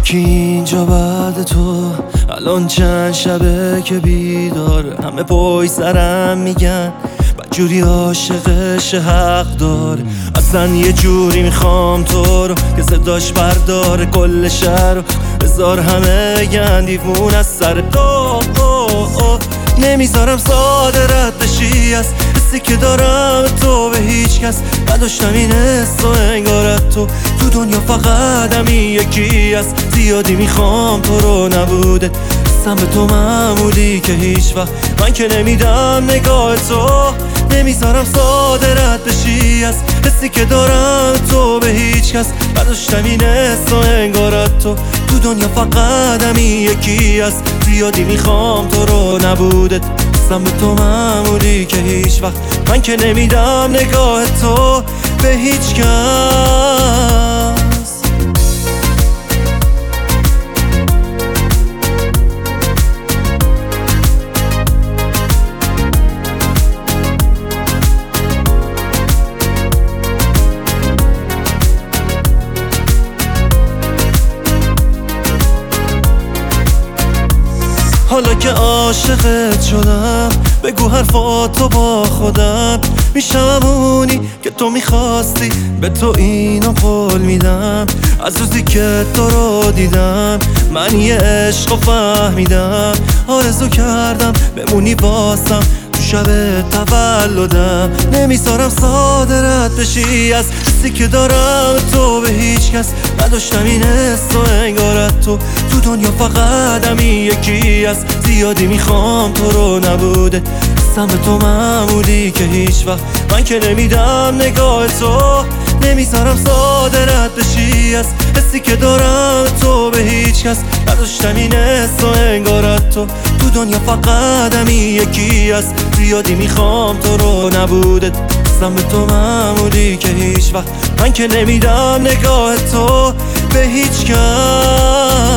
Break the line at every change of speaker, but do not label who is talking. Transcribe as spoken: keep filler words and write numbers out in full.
کی اینجا بعد تو؟ الان چند شبه که بیداره، همه پای سرم میگن بدجوری عاشقش حق داره. اصلا یه جوری میخوام تو رو که صداش برداره کل شهر رو، بذار همه گن دیوون از سر تو. نمیذارم ساده رد بشی از حسی که دارم تو به هیچ کس نداشتم این حس و انگارت تو تو دنیا فقط همین یکی است. زیادی میخوام تو رو نبودت، حسم به تو معمولی که هیچ وقت من که نمیدم نگاه تو. نمیذارم ساده رد بشی از حسی که دارم تو به هیچ کس نداشتم این حس و انگارت تو تو دنیا فقط همین یکی است. زیادی میخوام تو رو نبودت، حسم به تو معمولی که هیچ وقت من که نمیدم نگاه تو به هیچ کس. حالا که عاشقت شدم بگو حرفاتو با خودم، میشم همونی که تو میخواستی، به تو اینو قول میدم. از روزی که تو رو دیدم من یه عشق فهمیدم، آرزو کردم بمونی واسم تو شب تولدم. نمیذارم ساده رد بشی از حسی که دارم تو به هیچ کس نداشتم این حس و انگارت تو تو دنیا فقط همین یکی است. زیادی میخوام تو رو نبوده، حسم به تو معمولی که هیچ وقت من که نمیدم نگاه تو. نمیذارم ساده رد بشی از حسی که دارم تو به هیچ کس نداشتم این حس و انگارت تو تو دنیا فقط همین یکی است. زیادی میخوام تو رو نبودت، حسم به تو معمولی که هیچ وقت من که نمیدم نگاه تو به هیچ کس.